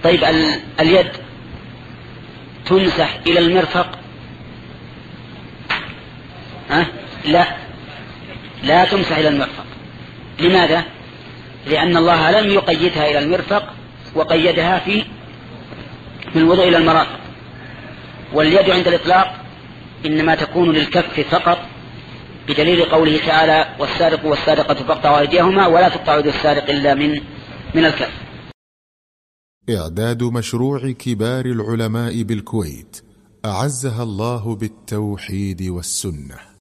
طيب اليد تمسح إلى المرفق؟ لا تمسح إلى المرفق. لماذا؟ لأن الله لم يقيدها إلى المرفق، وقيدها في الوضوء إلى المرافق. واليد عند الإطلاق إنما تكون للكف فقط، بدليل قوله تعالى: والسارق والسارقة فاقطعوا أيديهما ولا تقطعوا يد السارق إلا من الكف. إعداد مشروع كبار العلماء بالكويت أعزها الله بالتوحيد والسنة.